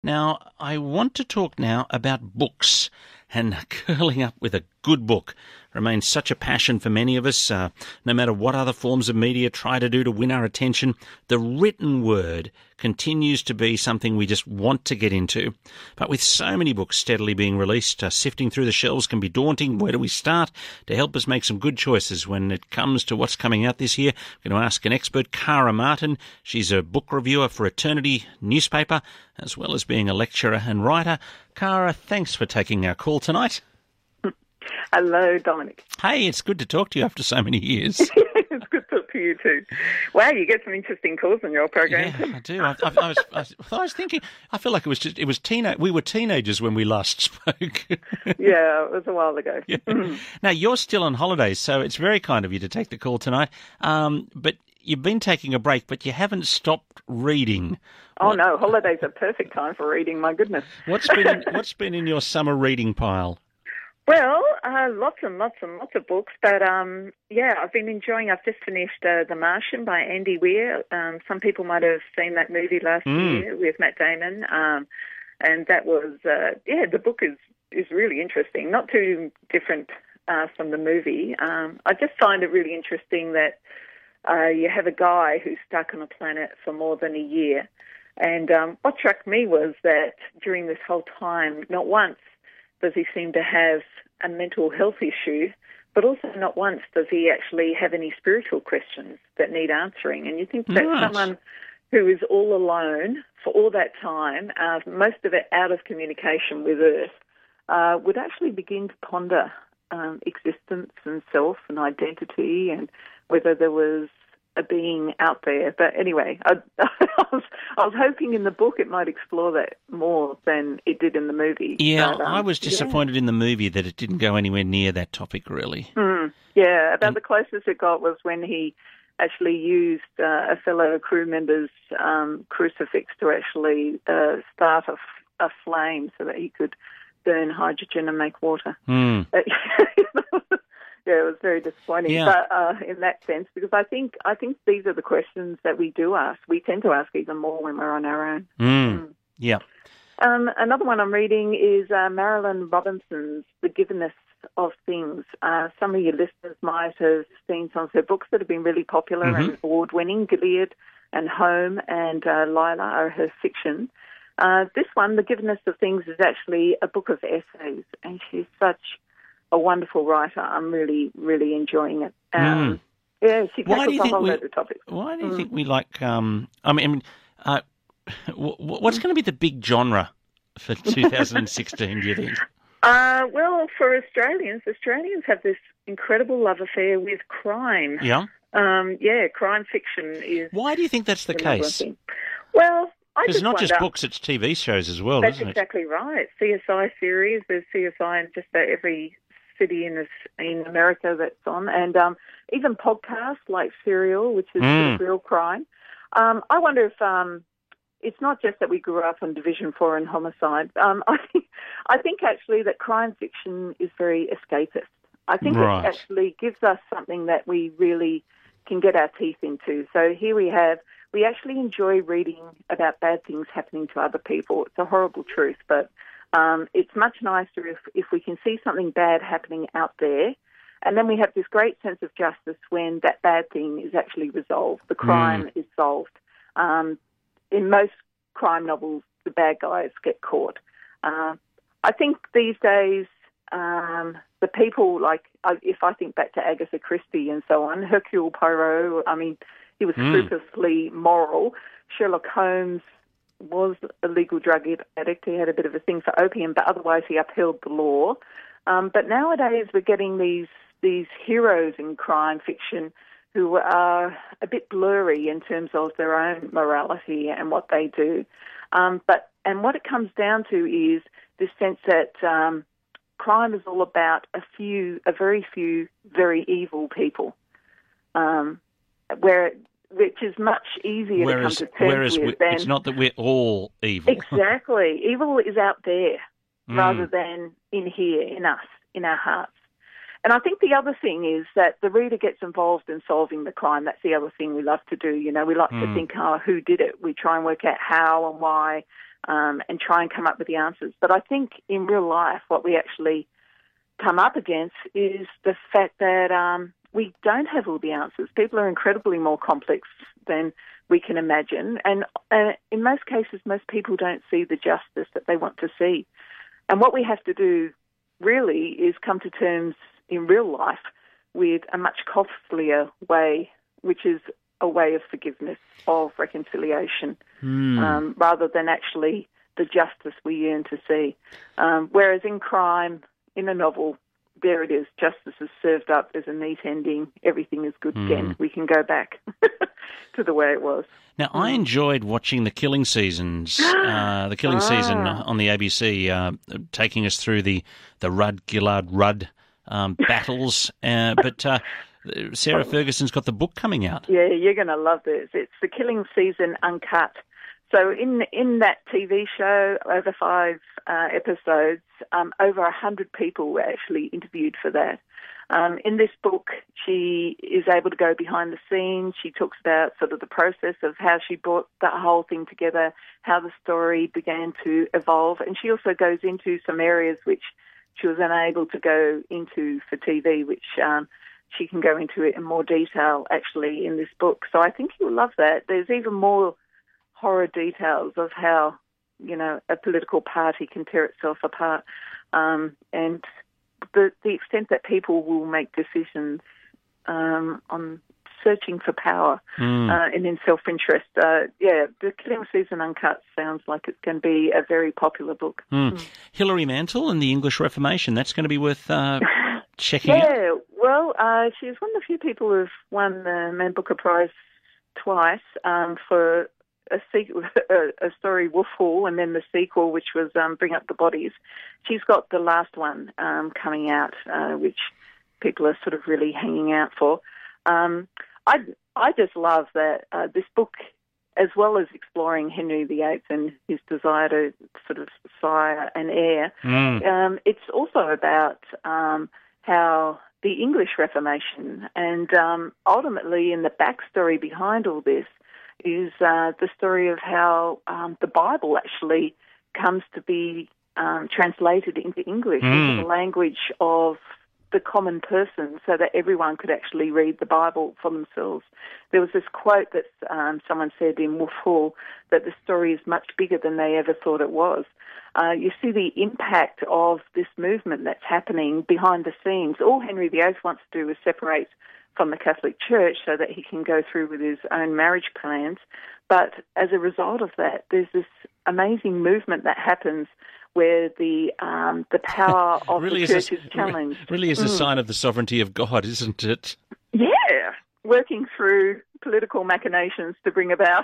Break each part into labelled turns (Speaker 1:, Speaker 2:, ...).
Speaker 1: Now, I want to talk now about books, and curling up with a good book remains such a passion for many of us. No matter what other forms of media try to do to win our attention, the written word continues to be something we just want to get into. But with so many books steadily being released, sifting through the shelves can be daunting. Where do we start? To help us make some good choices when it comes to what's coming out this year, I'm going to ask an expert, Cara Martin. She's a book reviewer for Eternity newspaper, as well as being a lecturer and writer. Cara, thanks for taking our call tonight.
Speaker 2: Hello, Dominic.
Speaker 1: Hey, it's good to talk to you after so many years.
Speaker 2: It's good to talk to you too. Wow, you get some interesting calls on your program.
Speaker 1: Yeah, I do. I was thinking. I feel like we were teenagers when we last spoke.
Speaker 2: Yeah, it was a while ago.
Speaker 1: Yeah. Now you're still on holidays, so it's very kind of you to take the call tonight. But you've been taking a break, but you haven't stopped reading.
Speaker 2: Oh no, holidays are perfect time for reading. My goodness.
Speaker 1: What's been in your summer reading pile?
Speaker 2: Well, lots and lots and lots of books, but I've been enjoying. I've just finished The Martian by Andy Weir. Some people might have seen that movie last year with Matt Damon, and that was the book is really interesting. Not too different from the movie. I just find it really interesting that you have a guy who's stuck on a planet for more than a year, and what struck me was that during this whole time, not once does he seem to have a mental health issue, but also not once does he actually have any spiritual questions that need answering. And you think that someone who is all alone for all that time, most of it out of communication with Earth, would actually begin to ponder existence and self and identity and whether there was a being out there. But anyway, I was hoping in the book it might explore that more than it did in the movie.
Speaker 1: Yeah, but, I was disappointed in the movie that it didn't go anywhere near that topic, really.
Speaker 2: About the closest it got was when he actually used a fellow crew member's crucifix to actually start a flame so that he could burn hydrogen and make water. Yeah, it was very disappointing.
Speaker 1: Yeah.
Speaker 2: But in that sense, because I think these are the questions that we do ask. We tend to ask even more when we're on our own.
Speaker 1: Yeah.
Speaker 2: Another one I'm reading is Marilyn Robinson's The Givenness of Things. Some of your listeners might have seen some of her books that have been really popular and award-winning. Gilead and Home and Lila are her fiction. This one, The Givenness of Things, is actually a book of essays, and she's such a wonderful writer. I'm really, really enjoying it. She tackles a whole load of topics.
Speaker 1: Why do you think we like... what's going to be the big genre for 2016, do you think?
Speaker 2: Well, for Australians have this incredible love affair with crime.
Speaker 1: Yeah?
Speaker 2: Crime fiction is...
Speaker 1: Why do you think that's the case?
Speaker 2: Well,
Speaker 1: it's not just books, it's TV shows as well,
Speaker 2: That's
Speaker 1: isn't it?
Speaker 2: Exactly right. CSI series, there's CSI in just about every city in America that's on, and even podcasts like Serial, which is sort of real crime. I wonder if it's not just that we grew up on Division 4 and homicide. I think actually that crime fiction is very escapist. I think it actually gives us something that we really can get our teeth into. So here we actually enjoy reading about bad things happening to other people. It's a horrible truth, but it's much nicer if we can see something bad happening out there, and then we have this great sense of justice when that bad thing is actually resolved. The crime is solved. In most crime novels, the bad guys get caught. I think these days, the people, if I think back to Agatha Christie and so on, Hercule Poirot, he was scrupulously moral. Sherlock Holmes was a legal drug addict. He had a bit of a thing for opium, but otherwise he upheld the law. But nowadays we're getting these heroes in crime fiction who are a bit blurry in terms of their own morality and what they do. And what it comes down to is this sense that crime is all about a very few, very evil people, which is much easier to come to terms with.
Speaker 1: It's not that we're all evil.
Speaker 2: Exactly. Evil is out there rather than in here, in us, in our hearts. And I think the other thing is that the reader gets involved in solving the crime. That's the other thing we love to do. We like to think, who did it? We try and work out how and why. and try and come up with the answers. But I think in real life, what we actually come up against is the fact that we don't have all the answers. People are incredibly more complex than we can imagine. And in most cases, most people don't see the justice that they want to see. And what we have to do really is come to terms in real life with a much costlier way, which is a way of forgiveness, of reconciliation, rather than actually the justice we yearn to see. Whereas in crime, in a novel, there it is, justice is served up, there's a neat ending, everything is good again. We can go back to the way it was.
Speaker 1: Now, I enjoyed watching the Killing Seasons, the Killing Season on the ABC, taking us through the Rudd-Gillard-Rudd battles. But Sarah Ferguson's got the book coming out.
Speaker 2: Yeah, you're going to love this. It's the Killing Season Uncut. So in that TV show, over 5 episodes, over 100 people were actually interviewed for that. In this book, she is able to go behind the scenes. She talks about sort of the process of how she brought that whole thing together, how the story began to evolve. And she also goes into some areas which she was unable to go into for TV, which she can go into it in more detail actually in this book. So I think you'll love that. There's even more horror details of how, a political party can tear itself apart, and the extent that people will make decisions on searching for power and in self-interest. The Killing Season Uncut sounds like it's going to be a very popular book.
Speaker 1: Hilary Mantel and the English Reformation, that's going to be worth checking out?
Speaker 2: Yeah, well, she's one of the few people who've won the Man Booker Prize twice for a story, Wolf Hall, and then the sequel, which was Bring Up the Bodies. She's got the last one coming out, which people are sort of really hanging out for. I just love that this book, as well as exploring Henry VIII and his desire to sort of sire an heir, it's also about how the English Reformation and ultimately in the backstory behind all this is the story of how the Bible actually comes to be translated into English, into the language of the common person, so that everyone could actually read the Bible for themselves. There was this quote that someone said in Wolf Hall, that the story is much bigger than they ever thought it was. You see the impact of this movement that's happening behind the scenes. All Henry VIII wants to do is separate from the Catholic Church so that he can go through with his own marriage plans. But as a result of that, there's this amazing movement that happens where the power of the church is challenged.
Speaker 1: Really is a sign of the sovereignty of God, isn't it?
Speaker 2: Yeah, working through political machinations to bring about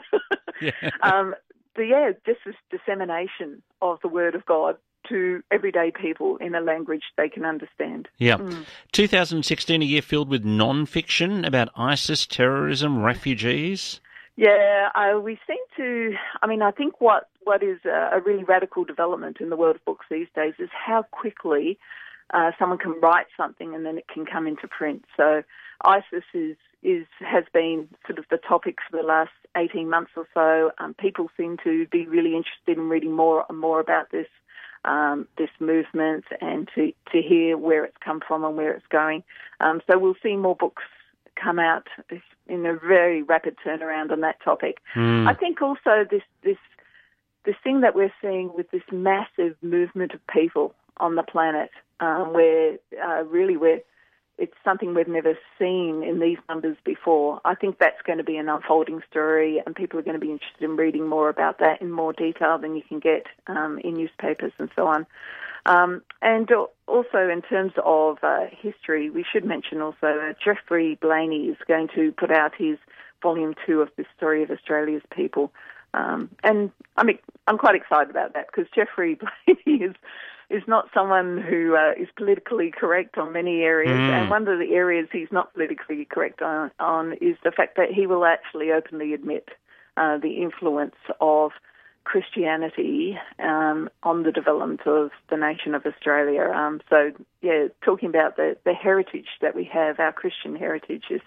Speaker 2: just this dissemination of the Word of God to everyday people in a language they can understand.
Speaker 1: Yeah. 2016, a year filled with non-fiction about ISIS, terrorism, refugees.
Speaker 2: Yeah, we seem to, I think what is a really radical development in the world of books these days is how quickly someone can write something and then it can come into print. So ISIS has been sort of the topic for the last 18 months or so. People seem to be really interested in reading more and more about this movement and to hear where it's come from and where it's going. So we'll see more books come out in a very rapid turnaround on that topic. I think also this thing that we're seeing with this massive movement of people on the planet, where it's something we've never seen in these numbers before. I think that's going to be an unfolding story, and people are going to be interested in reading more about that in more detail than you can get in newspapers and so on. And also in terms of history, we should mention also Geoffrey Blainey is going to put out his volume 2 of the story of Australia's people. And I'm quite excited about that because Geoffrey Blainey is not someone who is politically correct on many areas. And one of the areas he's not politically correct on is the fact that he will actually openly admit the influence of Christianity on the development of the nation of Australia. Talking about the heritage that we have, our Christian heritage, is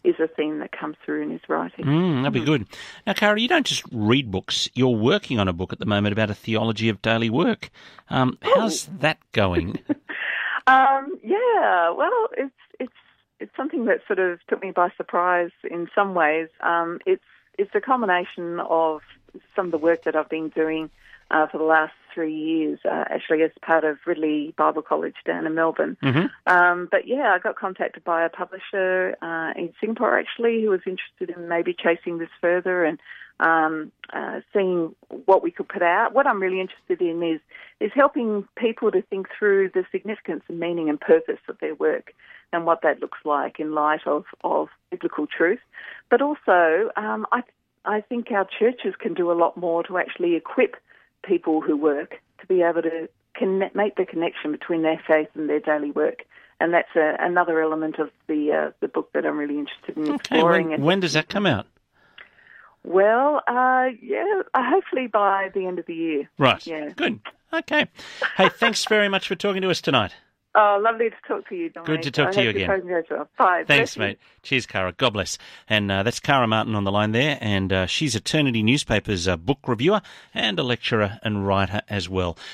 Speaker 2: is a theme that comes through in his writing.
Speaker 1: That'd be good. Now, Cara, you don't just read books. You're working on a book at the moment about a theology of daily work. How's that going?
Speaker 2: Yeah, well, it's something that sort of took me by surprise in some ways. It's a combination of some of the work that I've been doing for the last 3 years, actually as part of Ridley Bible College down in Melbourne. But yeah, I got contacted by a publisher in Singapore actually who was interested in maybe chasing this further and seeing what we could put out. What I'm really interested in is helping people to think through the significance and meaning and purpose of their work and what that looks like in light of biblical truth. But also, I think our churches can do a lot more to actually equip people who work to be able to make the connection between their faith and their daily work. And that's another element of the book that I'm really interested in exploring.
Speaker 1: Okay, when does that come out?
Speaker 2: Well, hopefully by the end of the year.
Speaker 1: Right.
Speaker 2: Yeah.
Speaker 1: Good. Okay. Hey, thanks very much for talking to us tonight.
Speaker 2: Oh, lovely to talk to you, Dominic.
Speaker 1: Good to talk to you again.
Speaker 2: Well. Bye.
Speaker 1: Thanks, mate. Cheers, Cara. God bless. And that's Cara Martin on the line there, and she's Eternity Newspaper's book reviewer and a lecturer and writer as well.